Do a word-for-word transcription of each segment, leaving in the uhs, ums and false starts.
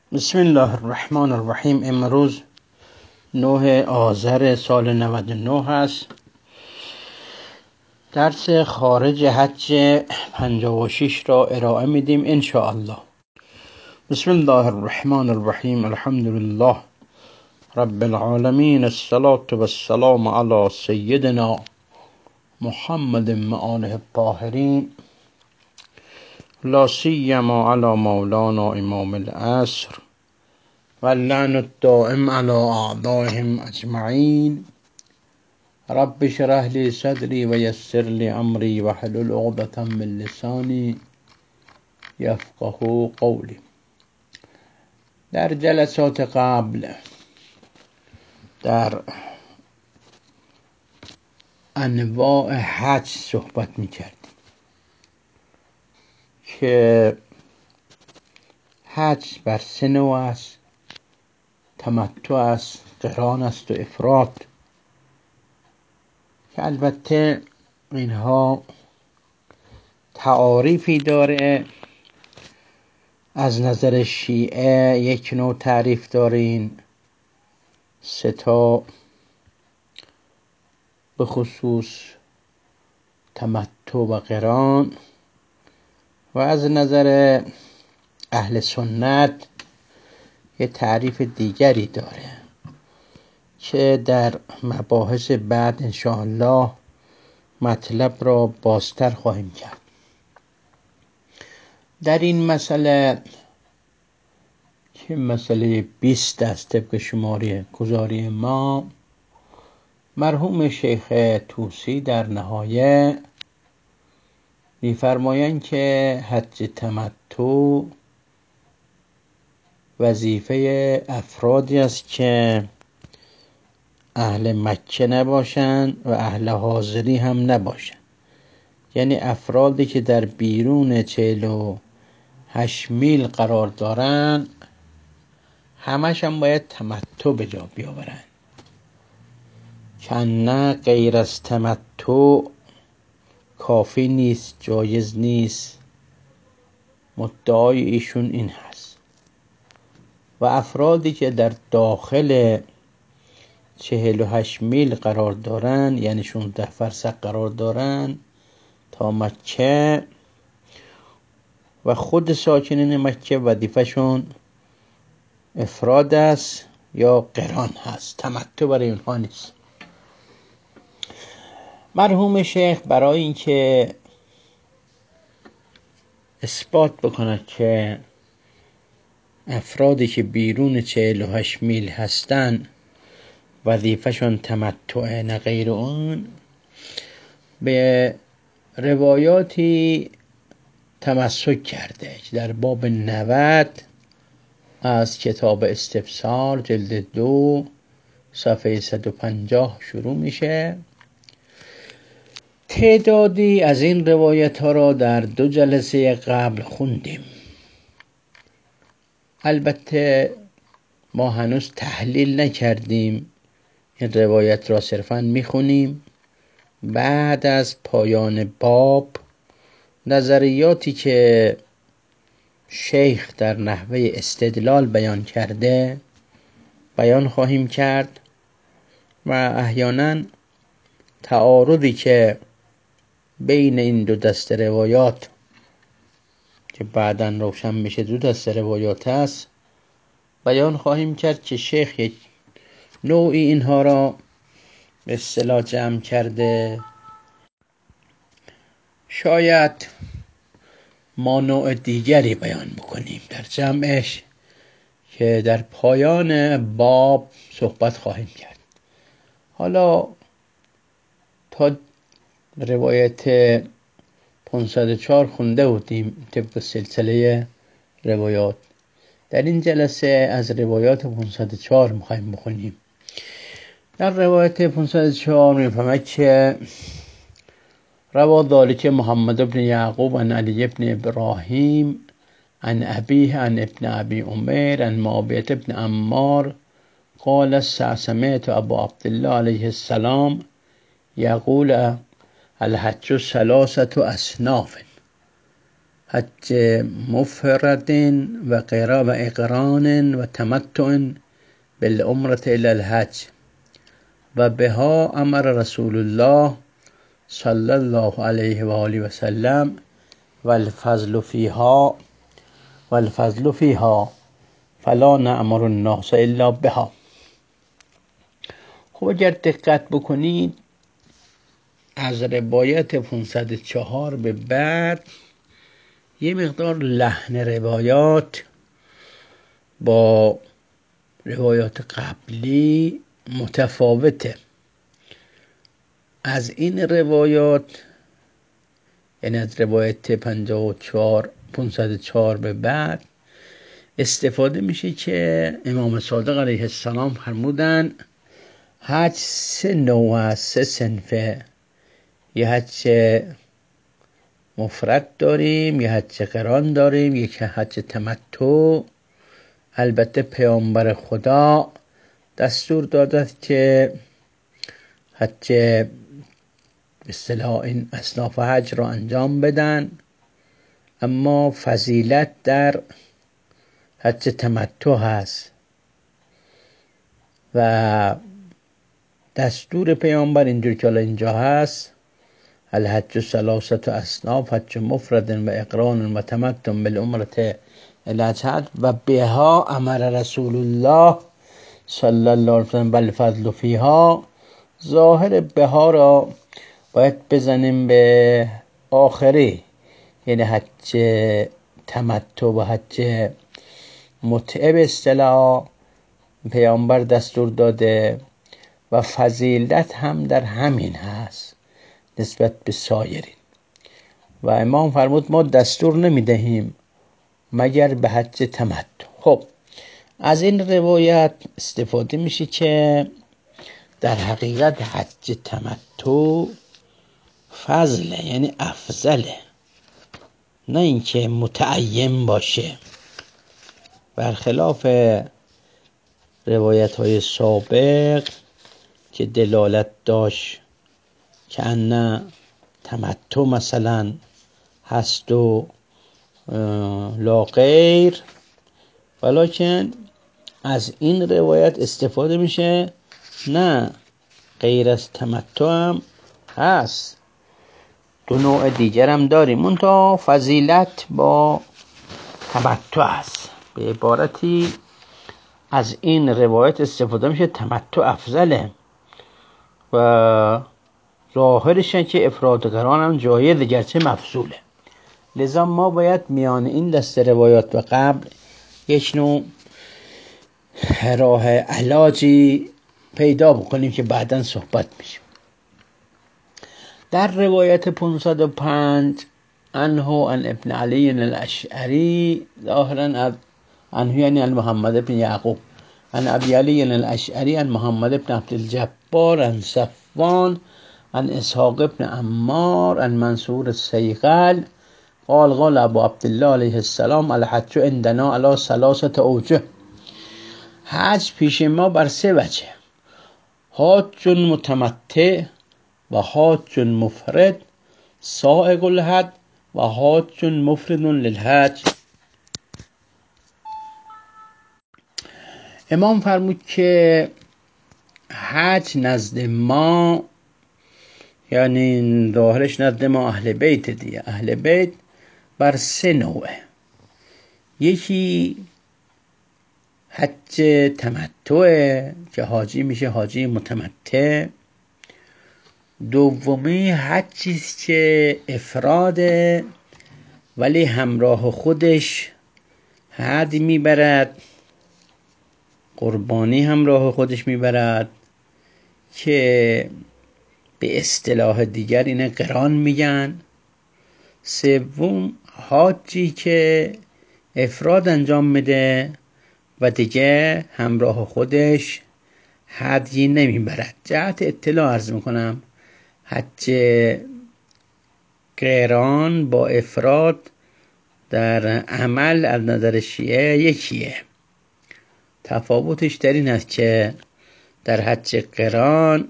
بسم الله الرحمن الرحیم. امروز نه آذر سال نود و نه هست. درس خارج حج پنجاه و شش را ارائه میدیم ان شاء الله. بسم الله الرحمن الرحیم. الحمد لله رب العالمین، الصلاة والسلام علی سیدنا محمد و آله الطاهرین، لا سیما علی مولانا امام العصر واللعن الدائم على اعدائهم اجمعین. رب اشرح لي صدري ويسر لي امري واحلل عقدة من لساني يفقهوا قولي. در جلسات قبل در انواع حج صحبت می‌کردیم که حج بر سه نوع است: تمتع است، قران است و افراد، که البته اینها تعاریفی داره. از نظر شیعه یک نوع تعریف دارین، سه تا به خصوص تمتع و قران، و از نظر اهل سنت یه تعریف دیگری داره که در مباحث بعد انشاءالله مطلب را بازتر خواهیم کرد. در این مسئله که مسئله بیست است طبق شماره گزاری ما، مرحوم شیخ طوسی در نهایه می‌فرمایند که حج تمتع وظیفه افرادی است که اهل مکه نباشند و اهل حاضری هم نباشند، یعنی افرادی که در بیرون چهل و هشت میل قرار دارن همش هم باید تمتع به جا بیاورن. که نه غیر از تمتع کافی نیست، جایز نیست. مدعای ایشون این هست. و افرادی که در داخل چهل و هشت میل قرار دارن، یعنی شانزده فرسخ قرار دارن تا مکه، و خود ساکنین مکه وظیفه‌شون افراد است یا قران هست، تمتع برای اونها نیست. مرحوم شیخ برای اینکه اثبات بکنه که افرادی که بیرون چهل و هشت میل هستن وظیفه‌شون تمتع نه غیر اون، به روایاتی تمسک کرده که در باب نود از کتاب استفسار جلد دو صفحه صد و پنجاه شروع میشه. تعدادی از این روایت ها را در دو جلسه قبل خوندیم. البته ما هنوز تحلیل نکردیم، این روایت را صرفاً میخونیم. بعد از پایان باب نظریاتی که شیخ در نحوه استدلال بیان کرده بیان خواهیم کرد، و احیانا تعارضی که بین این دو دسته روایات که بعداً روشن میشه دو دسته روایات است بیان خواهیم کرد که شیخ یک نوعی اینها را به اصطلاح جمع کرده. شاید ما نوع دیگری بیان بکنیم در جمعش که در پایان باب صحبت خواهیم کرد. حالا تا روایت پانصد و چهار خونده بودیم طبق سلسله روایات. در این جلسه از روایات پانصد و چهار میخوایم بخونیم. در روایت پانصد و چهار میفهمد که روا ذلك محمد بن یعقوب عن علی بن ابراهیم عن ابیه عن ابن ابی عمر عن معاویة بن عمار قال سمعت ابا عبدالله علیه السلام یقول الحج ثلاثة اصناف حج مفرد و قرا و اقران و تمتع بالعمرة الى الحج و بها امر رسول الله صلی الله علیه و آله و سلم و الفضل فیها و الفضل فیها فلا نأمر الناس الا بها. خب اگر دقت بکنید از روایت پانصد و چهار به بعد یه مقدار لحن روایات با روایات قبلی متفاوته. از این روایات یعنی از روایت پنجاه و چهار پانصد و چهار به بعد استفاده میشه که امام صادق علیه السلام فرمودن حج سه نوع است، سه صنفه. یه حج مفرد داریم، یه حج قران داریم، یک حج تمتع. البته پیامبر خدا دستور دادد که حج به اصطلاح این اصناف حج را انجام بدن، اما فضیلت در حج تمتع هست و دستور پیامبر اینجور که اینجا هست الحج ثلاثه اصناف حج مفرد و اقران و تمتع بالعمرة الی الحج و بها امر رسول الله صلی الله علیه و سلم بالفضل فیها. ظاهر بها را باید بزنیم به آخری، یعنی حج تمتع و حج متعه به اصطلاح پیامبر دستور داده و فضیلت هم در همین هست نسبت به سایرین. و امام فرمود ما دستور نمیدهیم مگر به حج تمتع. خب از این روایت استفاده میشه که در حقیقت حج تمتع فضله، یعنی افضله، نه اینکه متعین باشه، برخلاف روایت های سابق که دلالت داشت که ان تمتع مثلا هست و لا غیر، ولیکن از این روایت استفاده میشه نه غیر از تمتع هم هست، دو نوع دیگر هم داریم، منتها فضیلت با تمتع است. به عبارتی از این روایت استفاده میشه تمتع افضله و ظاهرش که افراد قران هم جایز گرچه مفضوله. لذا ما باید میان این دسته روایات و قبل یک نوع راه علاجی پیدا بکنیم که بعداً صحبت میشه. در روایت پانصد و پنج عنه عن ابن علی الاشعری ظاهراً عنه یعنی عن محمد بن یعقوب عن ابی علی الاشعری عن محمد بن عبد الجبار عن صفوان عن اسحاق بن عمار عن منصور السیغل قال قال ابو عبدالله علیه السلام الحج عندنا علی ثلاثه اوجه. حج پیش ما بر سه وجه، حاج متمتع و حاج مفرد، سائق الحج و حاج مفرد للحج. امام فرمود که حج نزد ما، یعنی ظاهرش نزد ما اهل بیت دیگه، اهل بیت بر سه نوعه. یکی حج تمتع که حاجی میشه حاجی متمتع. دومی حجی است که افراده ولی همراه خودش هدی میبرد، قربانی همراه خودش میبرد که به اصطلاح دیگر اینه قران میگن. سوم حاجی که افراد انجام میده و دیگه همراه خودش هدی نمیبرد. جهت اطلاع عرض میکنم حج قران با افراد در عمل از نظر شیعه یکیه. تفاوتش در این است که در حج قران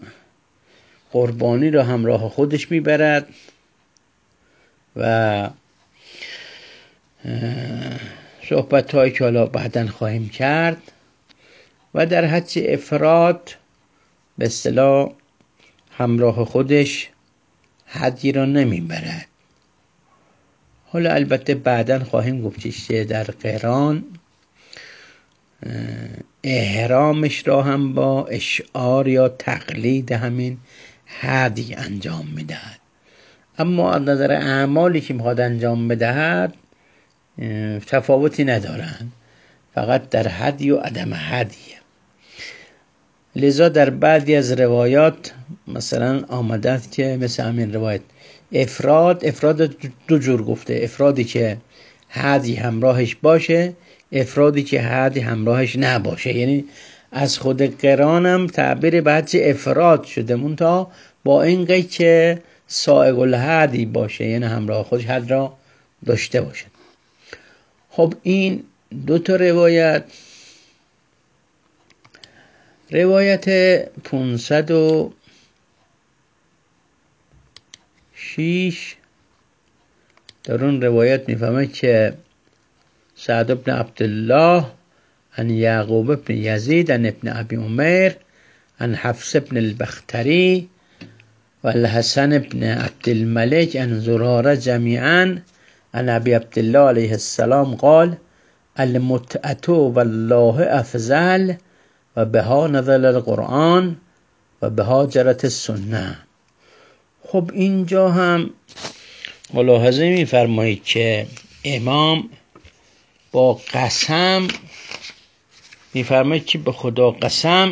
قربانی را همراه خودش میبرد و صحبت هایی که حالا بعداً خواهیم کرد. و در حج افراد به اصطلاح همراه خودش هدی را نمیبرد. حالا البته بعداً خواهیم گفت که در قران احرامش را هم با اشعار یا تقلید همین هدی انجام میدهد، اما از نظر اعمالی که میخواد انجام بدهد تفاوتی ندارند، فقط در هدی و عدم هدیه. لذا در بعضی از روایات مثلا آمده است که مثل همین روایت افراد افراد دو جور گفته، افرادی که هدی همراهش باشه، افرادی که هدی همراهش نباشه. یعنی از خود قرانم تعبیر به حج افراد شده، منتها با این قید که سائق الهدی باشه، یعنی همراه خودش هد را داشته باشه. خب این دو تا روایت، روایت پانصد و شش در اون روایت میفهمه که سعد بن عبدالله عن یعقوب بن یزید عن ابن ابی عمیر عن حفص بن البختری و الحسن بن عبدالملک عن زراره جمیعا عن ابی عبدالله علیه السلام قال المتعة والله افضل و بها نزل القرآن و بها جرت السنه. خب اینجا هم ملاحظه می‌فرمایید که امام با قسم می‌فرماید که به خدا قسم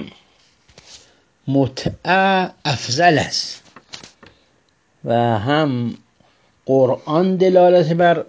متعه افضل است و هم قرآن دلالت بر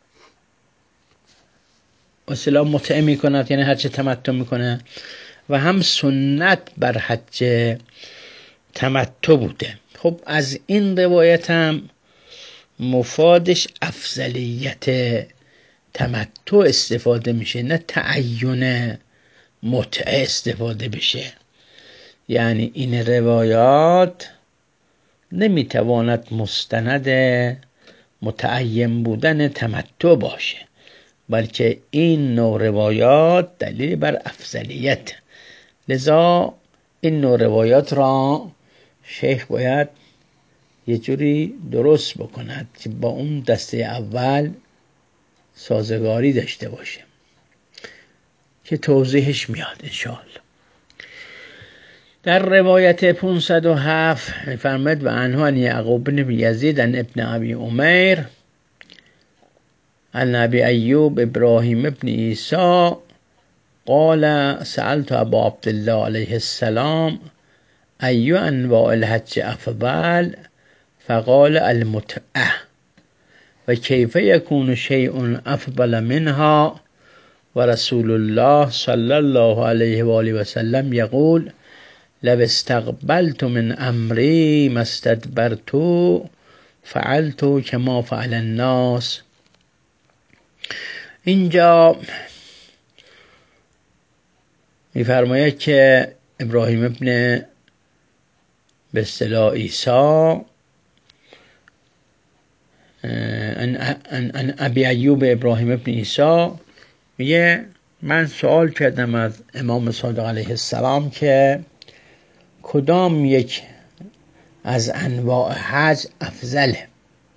اصلا متعه می‌کند، یعنی حج تمتع می‌کنه، و هم سنت بر حج تمتع بوده. خب از این روایت هم مفادش افضلیت تمتع استفاده میشه، نه تعین متعه استفاده بشه. یعنی این روایات نمیتواند مستند متعین بودن تمتع باشه، بلکه این نوع روایات دلیل بر افضلیت. لذا این نوع روایات را شیخ باید یه جوری درست بکند که با اون دسته اول سازگاری داشته باشه که توضیحش میاد انشاءالله. در روایت پانصد و هفت فرمود و عنه عن یعقوب بن یزید عن ابن ابی عمیر عن ابی ایوب ابراهیم ابن عیسی قال سألت ابا عبدالله علیه السلام ای انواع الحج افضل فقال المتعه و کیف یکون شیء افضل منها و رسول الله صلی الله علیه و آله و سلم یقول لو استقبلت من امری ما استدبرت فعلت کما فعل الناس. اینجا میفرماید که ابراهیم ابن به اصطلاح عیسی ان ابی ایوب ابراهیم ابن عیسی میگه من سوال کردم از امام صادق علیه السلام که کدام یک از انواع حج افضله.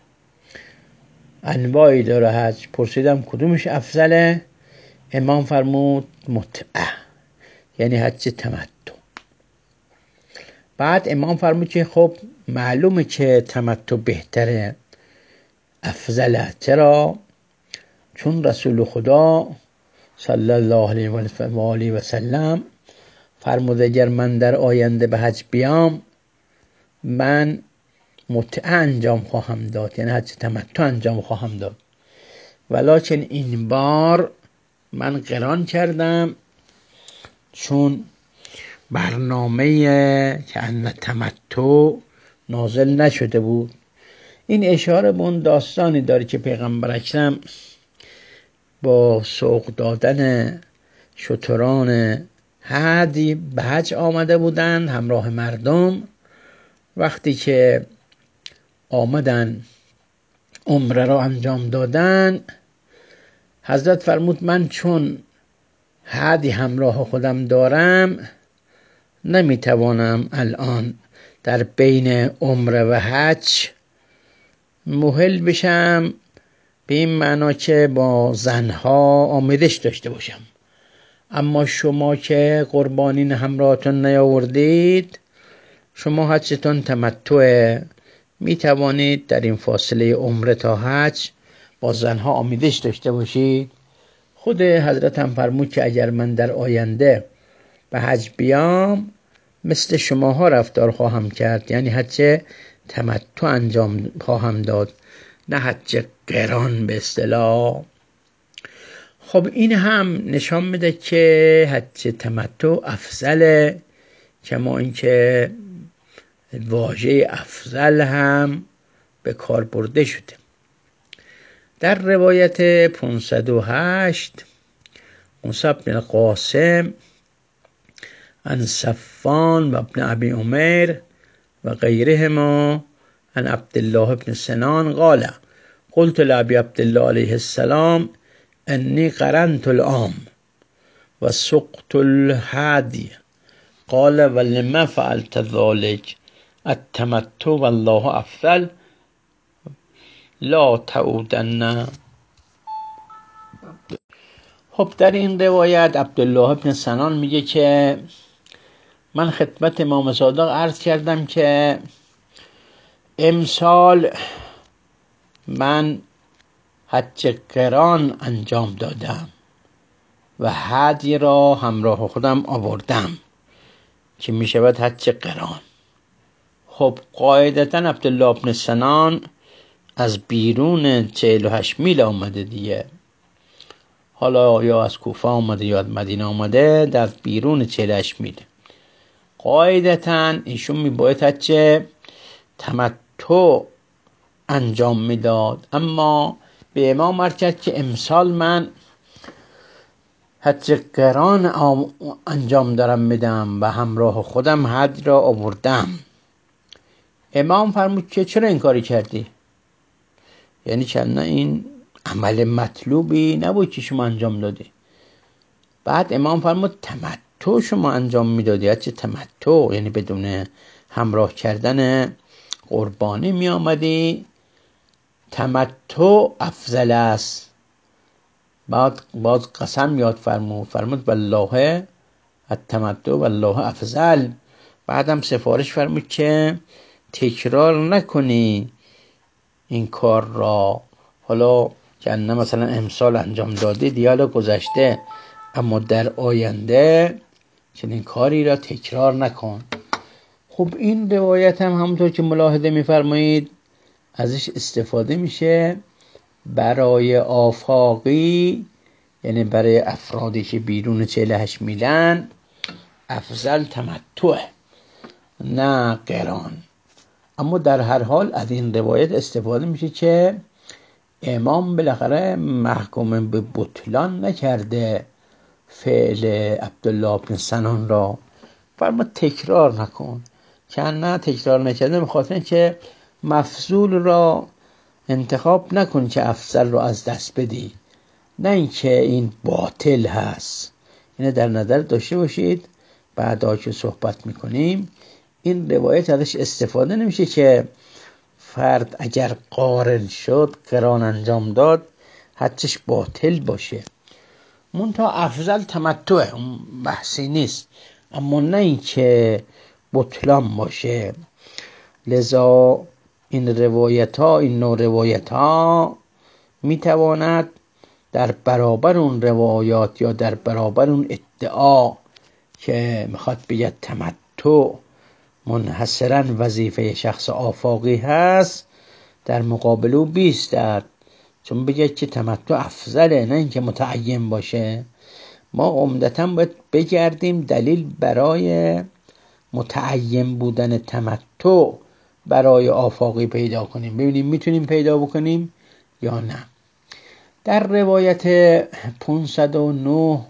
انواعی داره حج، پرسیدم کدومش افضله؟ امام فرمود متعه، یعنی حج تمتع. بعد امام فرمود که خب معلومه که تمتع بهتره، افضله. چرا؟ چون رسول خدا صلی الله علیه و آله و سلم فرمود اگر من در آینده به حج بیام من متعه انجام خواهم داد، یعنی حج تمتع انجام خواهم داد، ولکن این بار من قران کردم چون برنامه که ان تمتع نازل نشده بود. این اشاره به اون داستانی داره که پیغمبر اکرم با سوق دادن شتران هدی به حج آمده بودند همراه مردم. وقتی که آمدن عمره را انجام دادن حضرت فرمود من چون هدی همراه خودم دارم نمیتوانم الان در بین عمره و حج مهل بشم، به این معنا که با زنها آمیزش داشته باشم. اما شما که قربانین همراهتون نیاوردید، شما حجتون تمتعه، می توانید در این فاصله عمره تا حج با زنها آمیزش داشته باشید. خود حضرت هم فرمود که اگر من در آینده به حج بیام مثل شماها رفتار خواهم کرد، یعنی حج تمتع انجام خواهم داد، نه حج قران به اصطلاح. خب این هم نشان میده که حج تمتع افضله، کما اینکه واژه افضل هم به کار برده شده. در روایت پانصد و هشت موسی بن القاسم عن صفان و ابن ابی عمر و غیرهما عن عبدالله بن سنان قال قلت لابی عبدالله علیه السلام انی قرنت العام و سقت الهدی قال ولما فعلت ذلك التمتع والله افضل لا تعودن. خب در این روایت عبدالله بن سنان میگه که من خدمت امام صادق عرض کردم که امسال من حج قران انجام دادم و هدی را همراه خودم آوردم که می شود حج قران. خب قاعدتا عبدالله بن سنان از بیرون چهل و هشت میل آمده دیگه، حالا یا از کوفه آمده یا از مدینه آمده، در بیرون چهل و هشت میل. قاعدتا ایشون می باید حج تمتع انجام میداد، اما به امام عرض کرد که امسال من حج قران انجام دارم میدم و همراه خودم هدی را آوردم. امام فرمود که چرا این کاری کردی؟ یعنی چندان این عمل مطلوبی نبود که شما انجام دادی. بعد امام فرمود تمتع شما انجام میدادی، حج تمتع، یعنی بدون همراه کردن قربانی می آمدی، تمتع افضل است. بعد باز قسم یاد فرمود، فرمود والله التمتع والله افضل. بعدم سفارش فرمود که تکرار نکنی این کار را. حالا که نه مثلا امسال انجام دادی دیالا گذشته، اما در آینده چنین کاری را تکرار نکن. خب این روایت هم همونطور که ملاحظه می‌فرمایید ازش استفاده میشه برای آفاقی، یعنی برای افرادی که بیرون چهل و هشت میلن، افضل تمتع نه قران. اما در هر حال از این روایت استفاده میشه که امام بالاخره محکوم به بطلان نکرده فعل عبدالله بن سنان را، فرمود تکرار نکن. که نه تکرار نکرده بخاطر که مفضول را انتخاب نکن که افضل را از دست بدی، نه اینکه این باطل هست. اینه در نظر داشته باشید بعدا که صحبت میکنیم. این روایت ازش استفاده نمیشه که فرد اگر قارن شد، قران انجام داد، حجش باطل باشه. منتها افضل تمتعه، بحثی نیست، اما نه این که بطلان باشه. لذا این روایت ها، این نوع روایت ها میتواند در برابر اون روایات یا در برابر اون ادعا که میخواد بگه تمتع منحصرا وظیفه شخص آفاقی هست، در مقابل او بیستد، چون بگه که تمتع افضله، نه اینکه متعین باشه. ما عمدتاً باید بگردیم دلیل برای متعین بودن تمتع برای آفاقی پیدا کنیم، ببینیم میتونیم پیدا بکنیم یا نه. در روایت پانصد و نه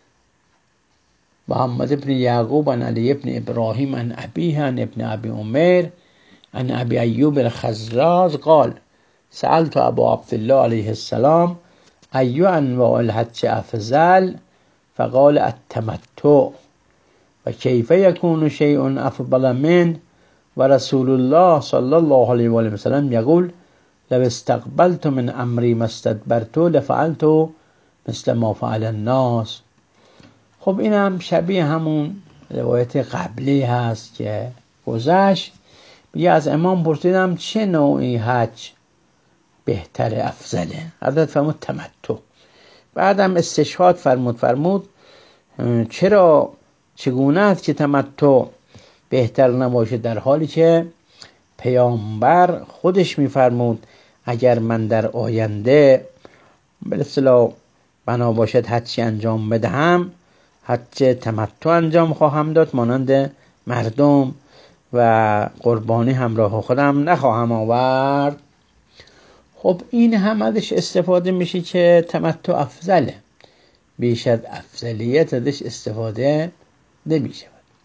محمد بن یعقوب عن علی بن ابراهیم عن ابیه عن ابن ابی عمر عن ابی ایوب الخزاز قال سألت ابا عبدالله علیه السلام ای انواع الحج افضل؟ فقال التمتع. و کیف یکون شیء افضل منه؟ و رسول الله صلی الله علیه و آله و سلم یقول لو استقبلت من امری ما استدبرت لفعلت مثل ما فعل الناس. خب این هم شبیه همون روایت قبلی هست که گذشت. میگه از امام پرسیدم چه نوعی حج بهتر افضله؟ حضرت فرمود تمتع. بعدم استشهاد فرمود فرمود چرا چگونه است که تمتع بهتر نباشه، در حالی که پیامبر خودش میفرمود اگر من در آینده به اصطلاح بنا باشد حجی انجام بدهم، حج تمتع انجام خواهم داد، مانند مردم، و قربانی همراه خودم نخواهم آورد. خب این هم ازش استفاده میشه که تمتع افضله، بیش از افضلیت ازش استفاده نمیشه.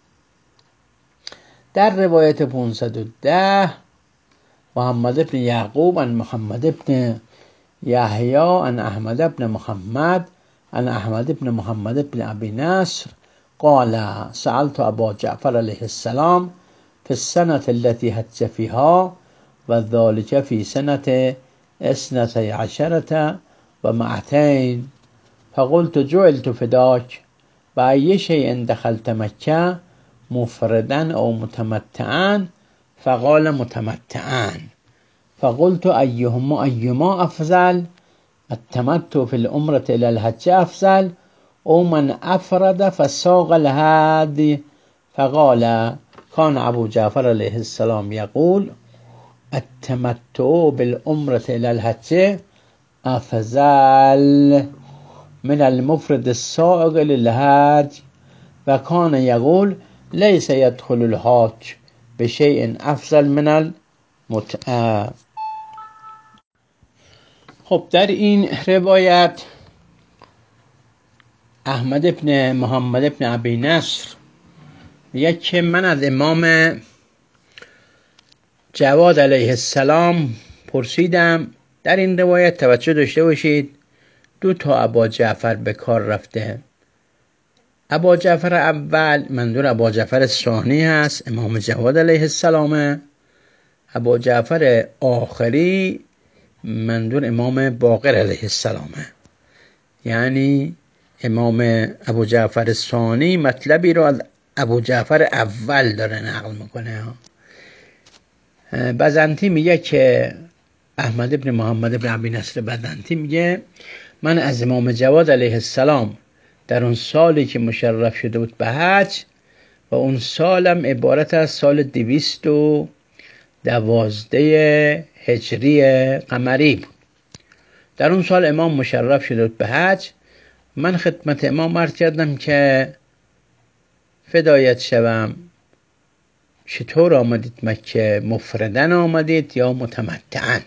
در روایت پانصد و ده محمد بن یعقوب عن محمد بن یحیی عن احمد بن محمد عن احمد بن محمد بن ابی نصر قال سألت ابا جعفر علیه السلام في السنة التي حج فيها و ذلك في سنة اثنتي عشرة و مئتين فقلت جعلت فداك و ای شیء دخلت مکه مفردا او متمتعا؟ فقال متمتعا. فقلت ایهما ایما افضل؟ التمتع في العمرة الى الحج افضل او من افرد فساق الهدي؟ فقال كان ابو جعفر علیه السلام یقول التمتع بالعمرة الى الحج افضل من المفرد السائق للحج و کان یقول لیس یدخل الحاج بشیء افضل من المتعه. خب در این روایت احمد بن محمد بن ابی نصر میگه که من از امام جواد علیه السلام پرسیدم. در این روایت توجه داشته باشید دو تا ابا جعفر به کار رفته. ابا جعفر اول منظور ابا جعفر ثانی هست، امام جواد علیه السلامه. ابا جعفر آخری منظور امام باقر علیه السلامه. یعنی امام ابو جعفر ثانی مطلبی رو از ابو جعفر اول داره نقل میکنه. بزنتی میگه که احمد بن محمد بن ابی نصر بزنتی میگه من از امام جواد علیه السلام در اون سالی که مشرف شده بود به حج، و اون سالم عبارت از سال دویست و دوازده هجری قمری بود. در اون سال امام مشرف شده بود به حج. من خدمت امام عرض کردم که فدایت شوم، چطور آمدید مکه؟ مفردن آمدید یا متمتعن؟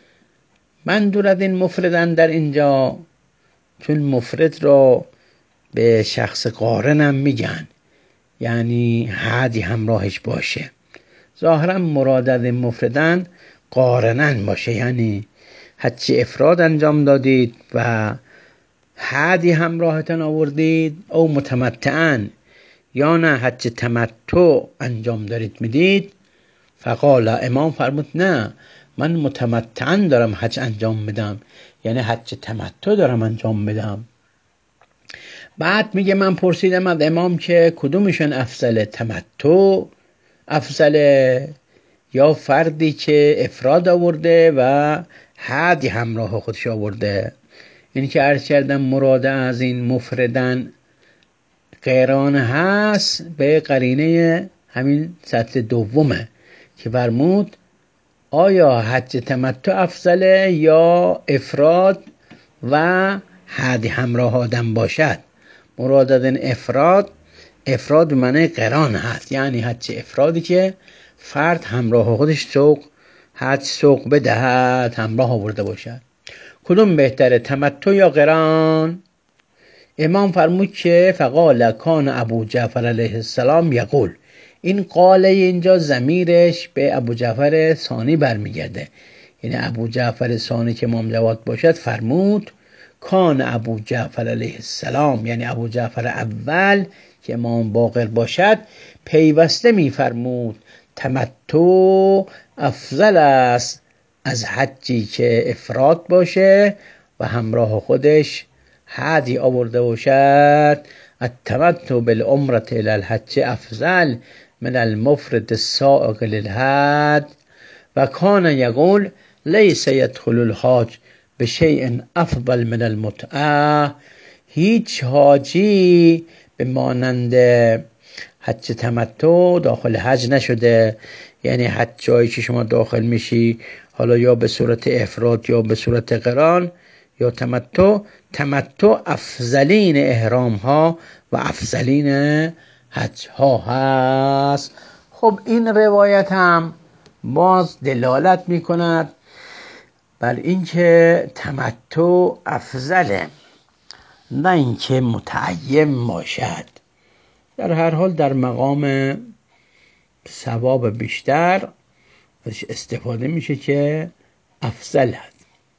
من دور از این مفردن در اینجا، چون مفرد را به شخص قارنم میگن، یعنی حدی همراهش باشه. ظاهرا مراد از مفردن قارنن باشه، یعنی حج افراد انجام دادید و حدی همراهتن آوردید، او متمتعن یا نه حج تمتع انجام دارید میدید. فقال امام فرمود نه، من متمتعن دارم حج انجام میدم، یعنی حج تمتع دارم انجام میدم. بعد میگه من پرسیدم از امام که کدومشون افضل، تمتع افضل یا فردی که افراد آورده و حدی همراه خودش آورده؟ این که عرض کردم مراد از این مفردن قران هست به قرینه همین سطر دومه که فرمود آیا حج تمتع افضله یا افراد و حدی همراه آدم باشد. مراد از این افراد افراد به معنی قران هست، یعنی حج افرادی که فرد همراه خودش سوق حج سوق بدهد، همراه آورده باشد. کدوم بهتره، تمتع یا قران؟ امام فرمود که فقال کان ابو جعفر علیه السلام یقول. این قاله اینجا ضمیرش به ابو جعفر ثانی برمیگرده، یعنی ابو جعفر ثانی که امام جواد باشد فرمود کان ابو جعفر علیه السلام، یعنی ابو جعفر اول که امام باقر باشد، پیوسته میفرمود تمتع افضل است از حجی که افراد باشه و همراه خودش هدی آورده باشد. التمتع بالعمرة الى الحج افضل من المفرد السائق للحج و کان یقول لیس یدخل الحاج بشیء افضل من المتعه. هیچ حاجی به مانند حج تمتع داخل حج نشده. یعنی حج جایی که شما داخل میشی، حالا یا به صورت افراد یا به صورت قران یا تمتع، تمتع افضلین احرام ها و افضلین حج ها هست. خب این روایت هم باز دلالت میکند بر اینکه تمتع افضله، نه اینکه متعین باشد. در هر حال در مقام ثواب بیشتر ازش استفاده میشه که افضل هست.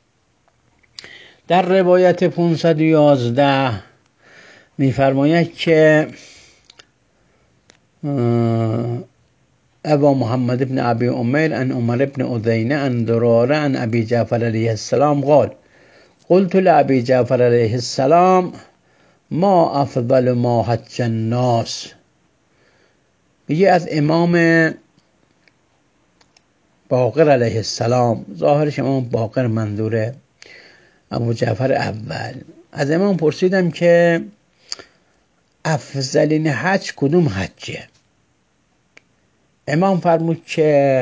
در روایت پانصد و یازده میفرماید که ابا محمد ابن ابی امیر ان عمر ابن اذینه ان دراره ان ابی جعفر علیه السلام قال قلت لابی جعفر علیه السلام ما افضل ما حج الناس. میگه از امام باقر علیه السلام، ظاهرش امام باقر منظوره ابو جعفر اول، از امام پرسیدم که افضلین حج کدوم حجه؟ امام فرمود که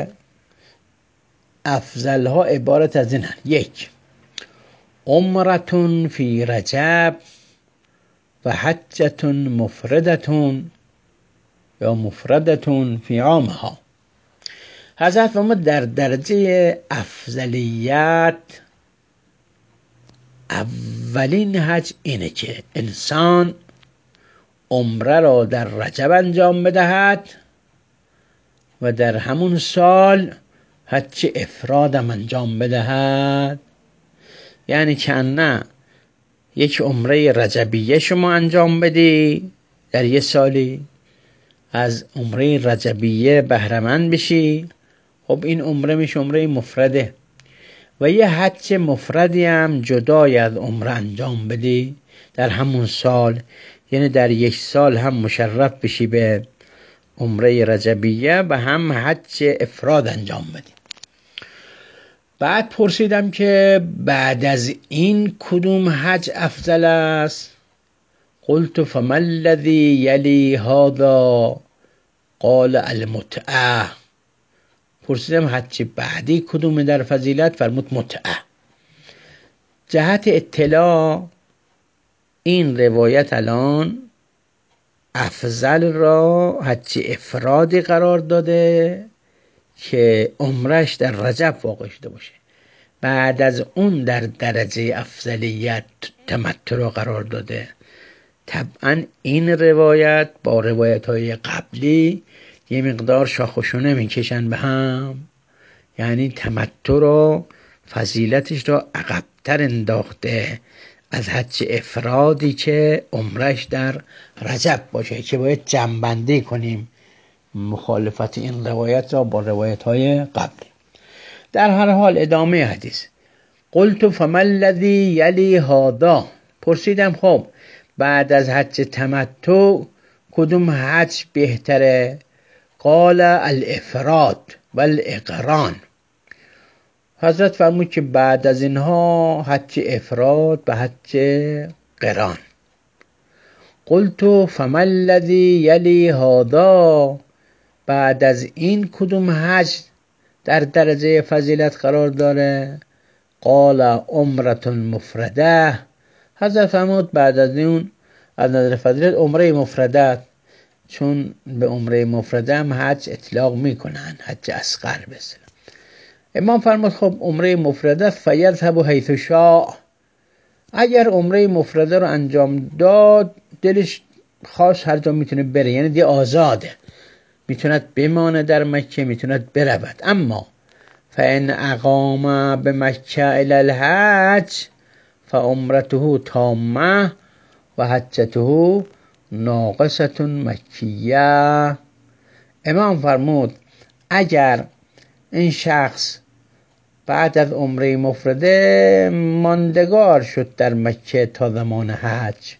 افضل ها عبارت از این هست: یک، عمرتون فی رجب و حجتون مفردتون یا مفردتون فی عامها. حضرت فرمود در درجه افضلیت اولین حج اینه که انسان عمره را در رجب انجام بدهد و در همون سال حج افرادم انجام بدهد. یعنی کنه یک عمره رجبیه شما انجام بدی در یه سالی، از عمره رجبیه بهره‌مند بشی، خب این عمره میشه عمره مفرده. و یه حج مفردی هم جدای از عمره انجام بدی در همون سال، یعنی در یک سال هم مشرف بشی به عمره رجبیه و هم حج افراد انجام بدی. بعد پرسیدم که بعد از این کدوم حج افضل است؟ قلت فما الذی یلی هذا؟ قال المتعه. پرسیدم حج بعدی کدوم در فضیلت؟ فرمود متعه. جهت اطلاع این روایت الان افضل را حج افرادی قرار داده که عمرش در رجب واقع شده باشه، بعد از اون در درجه افضلیت تمتع را قرار داده. طبعا این روایت با روایت های قبلی یه مقدار شاخوشونه میکشن به هم، یعنی تمتع را فضیلتش را عقبتر انداخته از حج افرادی که عمرش در رجب باشه، که باید جمع‌بندی کنیم مخالفت این روایت را با روایت های قبلی. در هر حال ادامه حدیث: قلت فما الذی یلی هذا. پرسیدم خب بعد از حج تمتع کدوم حج بهتره؟ قال الافراد و الاقران. حضرت فرمود که بعد از اینها حج افراد و حج قران. قلت فما الذی یلی هذا. بعد از این کدوم حج در درجه فضیلت قرار داره؟ قال عمرة مفرده. حضرت فرمود بعد از اون از نظر فضیلت عمره مفرده، چون به عمره مفرده هم حج اطلاق میکنن، حج اصغر بسیار. امام فرمود خب عمره مفرده فیذهب حیث شاء. اگر عمره مفرده رو انجام داد دلش خواست هر جا میتونه بره، یعنی دی آزاده، میتوند بمانه در مکه، میتوند برود. اما فان اقام به مکه الی الحج فعمرته تامه و حجته ناقصة مکیه. امام فرمود اگر این شخص بعد از عمره مفرده ماندگار شد در مکه تا زمان حج،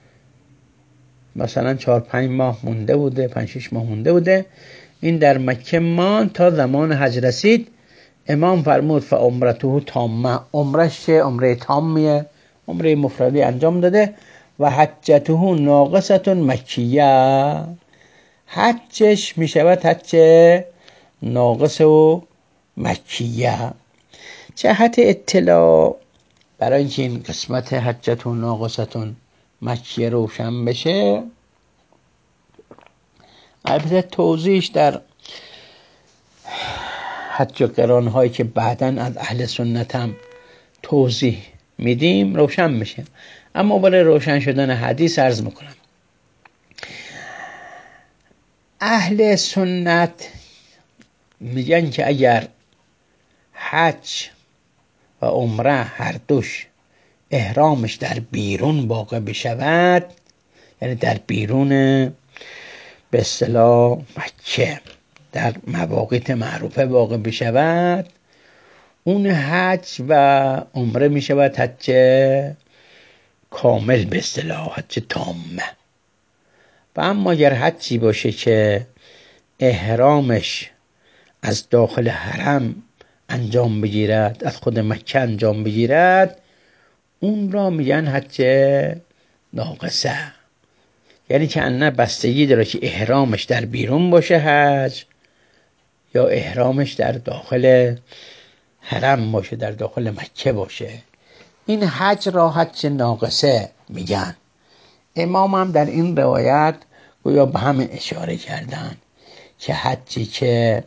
مثلا چهار پنج ماه مونده بوده، پنج شش ماه مونده بوده، این در مکه مان تا زمان حج رسید، امام فرمود فعمرته تامه، عمرش عمره تامیه، عمره مفردی انجام داده، و حجته ناقصة مکیه، حجش می شود حج ناقص و مکیه. جهت اطلاع برای اینکه این قسمت حجته ناقصة مکیه روشن بشه، البته توضیحش در حج و قران هایی که بعداً از اهل سنت هم توضیح میدیم روشن میشه، اما برای روشن شدن حدیث عرض میکنم. اهل سنت میگن که اگر حج و عمره هر دوش احرامش در بیرون واقع بشود، یعنی در بیرون به اصطلاح مکه در مواقیت معروفه واقع بشود، اون حج و عمره می شود حج کامل، به اصطلاح حج تامه. و اما اگر حجی باشه که احرامش از داخل حرم انجام بگیرد، از خود مکه انجام بگیرد، اون را میگن حج ناقصه، یعنی که انه بستگی داره که احرامش در بیرون باشه حج، یا احرامش در داخل حرم باشه، در داخل مکه باشه. این حج را حج ناقصه میگن. امام هم در این روایت گویا به همه اشاره کردن که حجی که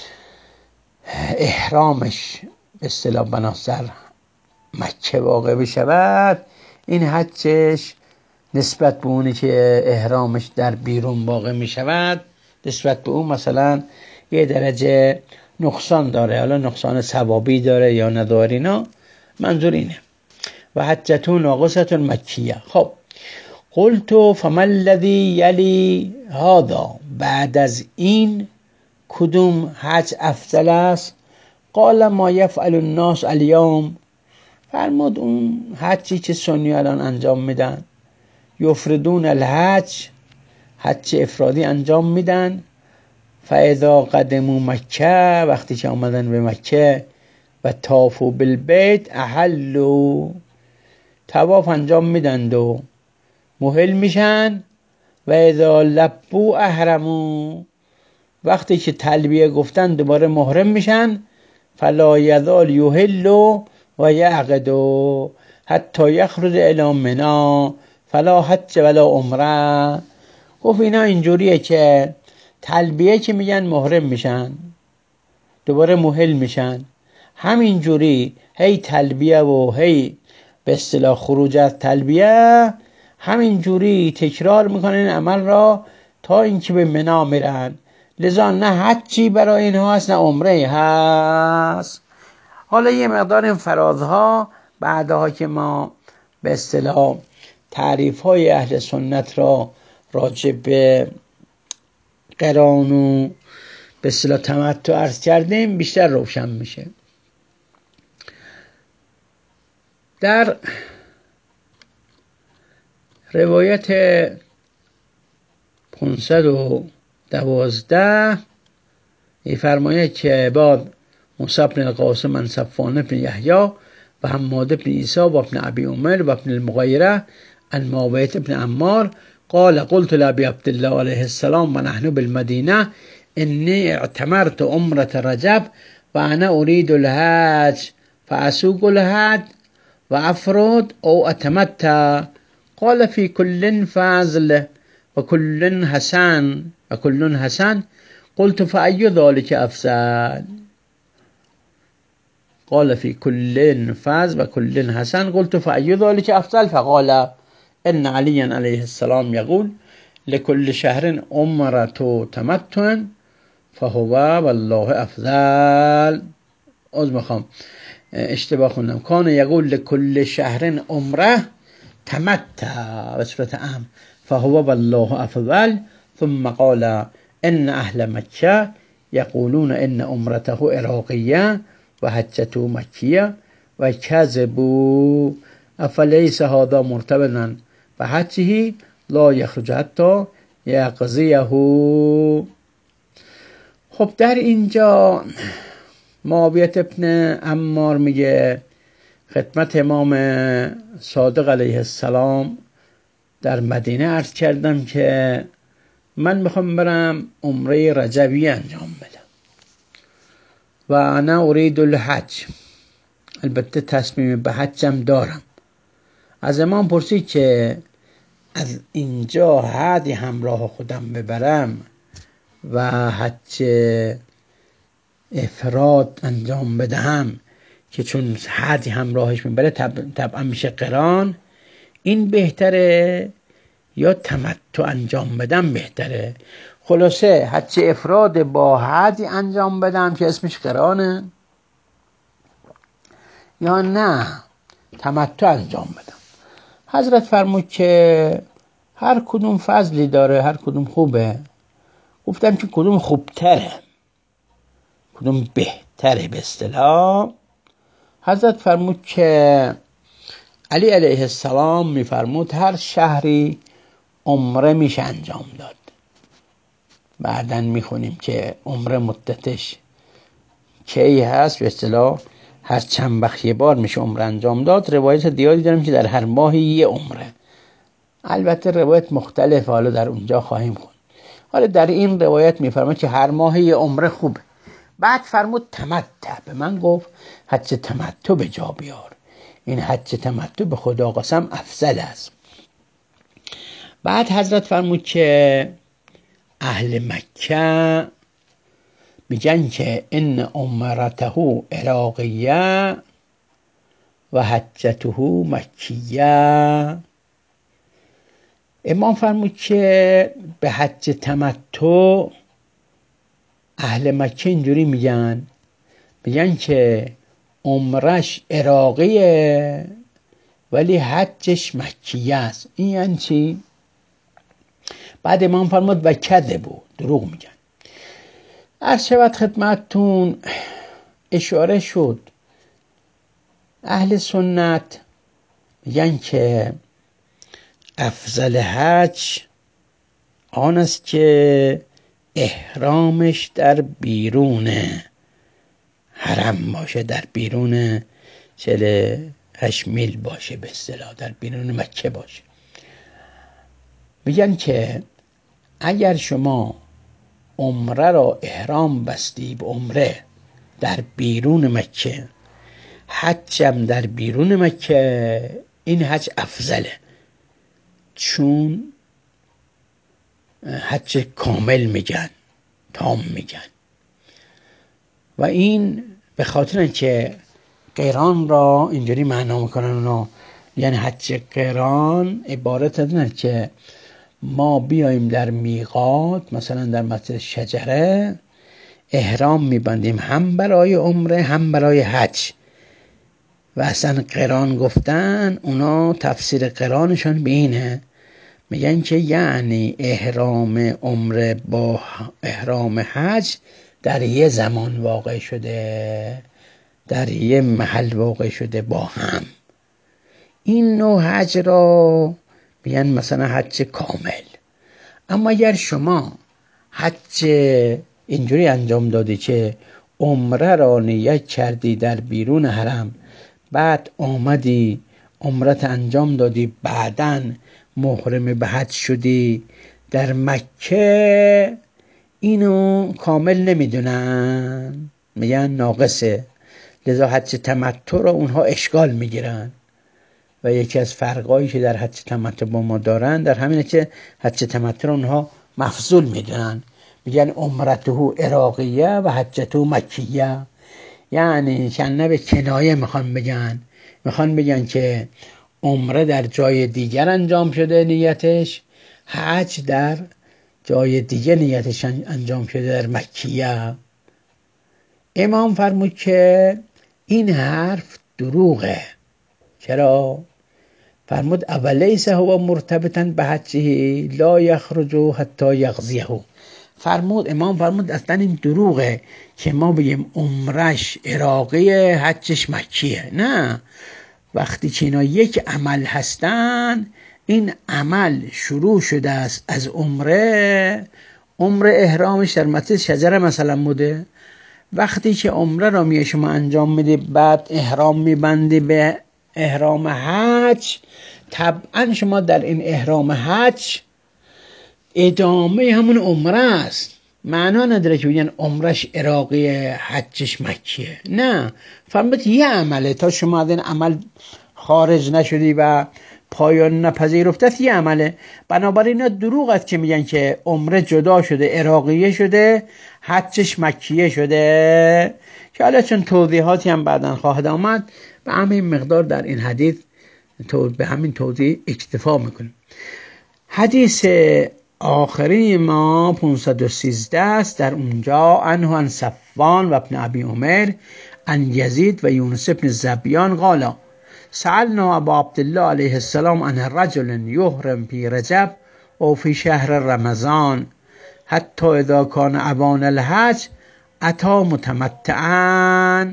احرامش به اصطلاح بناصر مکه واقع بشود، این حجش نسبت به اونی که احرامش در بیرون واقع می شود، نسبت به اون مثلا یه درجه نقصان داره، حالا نقصان ثوابی داره یا نداره، اینا منظور اینه. و حجته ناقصة مکیه. خب قلت فما الذی یلی هذا، بعد از این کدوم حج افضل است؟ قال ما یفعل الناس اليوم، فرمود اون حجی که سنی الان انجام میدن، یفردون الحج، حج افرادی انجام میدن، فاذا قدموا مکه، وقتی که آمدن به مکه، و طافوا بالبیت احلوا، طواف انجام میدن و محل میشن، و اذا لبوا احرموا، وقتی که تلبیه گفتن دوباره محرم میشن، فلا یزال یحل و یعقد حتی یخرج الی منی فلا حج ولا عمره. گفت اینا اینجوریه که تلبیه که میگن محرم میشن، دوباره محل میشن، همینجوری هی تلبیه و هی به اصطلاح خروج از تلبیه، همینجوری تکرار میکنن این عمل را تا اینکه به منی میرن. لذا نه حجی برای اینها هست، نه عمره هست. حالا یه مقدار این فرازها بعدها که ما به اصطلاح تعریف های اهل سنت را راجع به قران و به اصطلاح تمتع عرض کردیم بیشتر روشن میشه. در روایت پانصد و دوازده می‌فرماید که بعد موسی بن القاسم عن صفوان بن یحیی و حماد بن عیسی و ابن ابی عمر و ابن المغیره عن معاویه بن عمار قال قلت لابی عبدالله علیه السلام و نحن بالمدینه انی اعتمرت عمره رجب و انا اريد الحج فاسوق الحج و افرد او اتمتع. قال في كل فضل و كل حسن و كل حسن. قلت فأي ذلك أفضل؟ قال في كل فضل و كل حسن. قلت فأي ذلك أفضل؟ فقال إن عليا عليه السلام يقول لكل شهر عمرة تمتع فهو والله أفضل. از میخوام اشتباه خوندم. کان یقول لکل شهر عمره تمتع به صورت عام فهو والله افضل، ثم قال ان اهل مکه یقولون ان عمرته عراقیه و حجته مکیه و کذبوا افلیس هذا مرتبطا و حجه لا یخرج حتی یقضیه. خب در اینجا معاویه ابن عمار میگه خدمت امام صادق علیه السلام در مدینه عرض کردم که من میخوام برم عمره رجبی انجام بدم و انا اريد الحج، البته تصمیم به حجم دارم. از امام پرسید که از اینجا هدی همراه خودم ببرم و حج افراد انجام بدهم که چون هدی همراهش میبره طبعا میشه قران، این بهتره یا تمتع انجام بدم بهتره؟ خلاصه حج افراد با هدی انجام بدم که اسمش قرانه، یا نه تمتع انجام بدم؟ حضرت فرمود که هر کدوم فضلی داره، هر کدوم خوبه. گفتم که کدوم خوبتره، کدوم بهتره به اصطلاح؟ حضرت فرمود که علی علیه السلام میفرمود هر شهری عمره میشه انجام داد. بعدن میخونیم که عمره مدتش کی هست، به اصطلاح هر چند وقت یه بار میشه عمره انجام داد. روایت دیگری داریم که در هر ماهی یه عمره. البته روایت مختلف، حالا در اونجا خواهیم خوند. حالا در این روایت میفرماد که هر ماهی یه عمره خوبه. بعد فرمود تمتع، به من گفت حج تمتع به جا بیار، این حج تمتع به خدا قسم افضل است. بعد حضرت فرمود که اهل مکه میگن که ان عمرته عراقیه و حجته مکیه. امام فرمود که به حج تمتع اهل مکه اینجوری میگن، میگن که عمرش عراقیه ولی حجش مکیه است. این یعنی چی؟ بعد امام فرمود و کذبوا، دروغ میگن. عرض شود خدمتتون اشاره شد اهل سنت میگن که افضل حج آن است که احرامش در بیرون حرم باشه، در بیرون چهل هشت میل باشه، به اصطلاح در بیرون مکه باشه. میگن که اگر شما عمره را احرام بستی به عمره در بیرون مکه، حجم در بیرون مکه، این حج افضله، چون حج کامل میگن، تام میگن. و این به خاطر اینکه قران را اینجوری معنا میکنن اونا، یعنی حج قران عبارت از اینه که ما بیایم در میقات، مثلا در مسجد شجره احرام میبندیم هم برای عمره هم برای حج. و اصلا قران گفتن اونا تفسیر قرانشون به اینه، میگن که یعنی احرام عمره با احرام حج در یه زمان واقع شده، در یه محل واقع شده با هم. این نوع حج را میگن مثلا حج کامل. اما اگر شما حج اینجوری انجام دادی که عمره را نیت کردی در بیرون حرم، بعد آمدی عمرت انجام دادی، بعدن محرم به حج شدی در مکه، اینو کامل نمیدونن، میگن ناقصه. لذا حج تمتع را اونها اشکال میگیرن. و یکی از فرقایی که در حج تمتع با ما دارن در همینه که حج تمتع را اونها مفضول میدونن، میگن عمرته عراقیه و حجته مکیه. یعنی کنه به کنایه میخوان بگن، میخوان بگن که عمره در جای دیگر انجام شده نیتش، حج در جای دیگه نیتش انجام شده در مکیه. امام فرمود که این حرف دروغه. چرا؟ فرمود اولیس هو مرتبطا به حجه لا یخرج حتی یقضیه. فرمود امام فرمود اصلا این دروغه که ما بگیم عمرش عراقی حجش مکیه. نه، وقتی که اینا یک عمل هستن، این عمل شروع شده است از عمره. عمر احرامش در مسجد شجره مثلا بوده. وقتی که عمره را میه شما انجام میدی، بعد احرام میبندی به احرام حج، طبعا شما در این احرام حج ادامه همون عمره است. معنا نداره که بگن عمرش عراقی حجش مکیه. نه، فرمود یه عمله، تا شما از این عمل خارج نشدی و پایان نپذیرفته یه عمله. بنابراین اینا دروغ است که میگن که عمره جدا شده عراقیه شده حجش مکیه شده، که حالا چون توضیحاتی هم بعداً خواهد آمد به همین مقدار در این حدیث به همین توضیح اکتفا میکنیم. حدیث آخری ما پانصد و سیزده است. در اونجا عنه عن صفوان و ابن ابی عمر عن یزید و یونس بن زبیان قال سألنا ابا عبدالله علیه السلام عن رجل یحرم فی رجب او فی شهر رمضان حتی اذا کان اوان الحج اتى متمتعا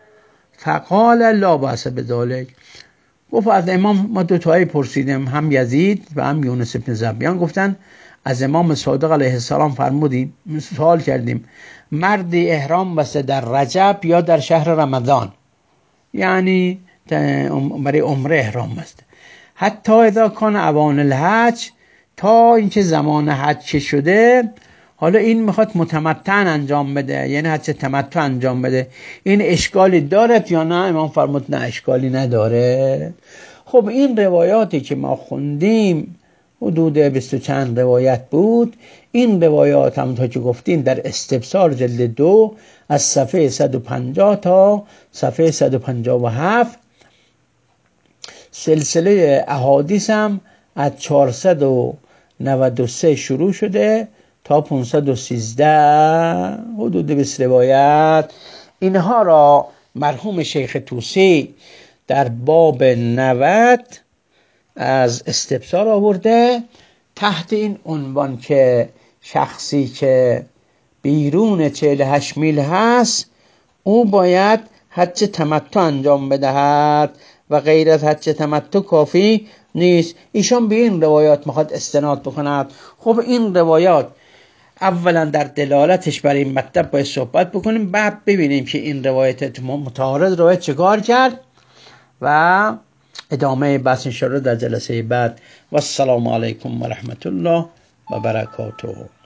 فقال لا بأس بذلک. گفت از امام ما دو تایی پرسیدیم، هم یزید و هم یونس بن زبیان. گفتن از امام صادق علیه السلام فرمودیم، سوال کردیم مردی احرام بسته در رجب یا در شهر رمضان، یعنی برای عمره احرام بسته، حتی اذا کان اوان الحج، تا اینکه زمان حج شده، حالا این میخواد متمتع انجام بده، یعنی حج تمتع انجام بده، این اشکالی دارد یا نه؟ امام فرمود نه، اشکالی نداره. خب این روایاتی که ما خوندیم حدود بیست و چند روایت بود. این روایات هم تا که گفتیم در استبصار جلد دو از صفحه صد و پنجاه تا صفحه صد و پنجاه و هفت، سلسله احادیث هم از چهارصد و نود و سه شروع شده تا پانصد و سیزده، حدود بیست روایت. اینها را مرحوم شیخ طوسی در باب نود از استبصار آورده تحت این عنوان که شخصی که بیرون چهل و هشت میل هست او باید حج تمتع انجام بدهد و غیر از حج تمتع کافی نیست. ایشان به این روایات میخواد استناد بکند. خب این روایات اولا در دلالتش برای این مطلب باید صحبت بکنیم، بعد ببینیم که این روایت متعارض روایت چیکار کرد و ادامه بحث انشاءالله در جلسه بعد. و السلام علیکم و رحمت الله و برکاته.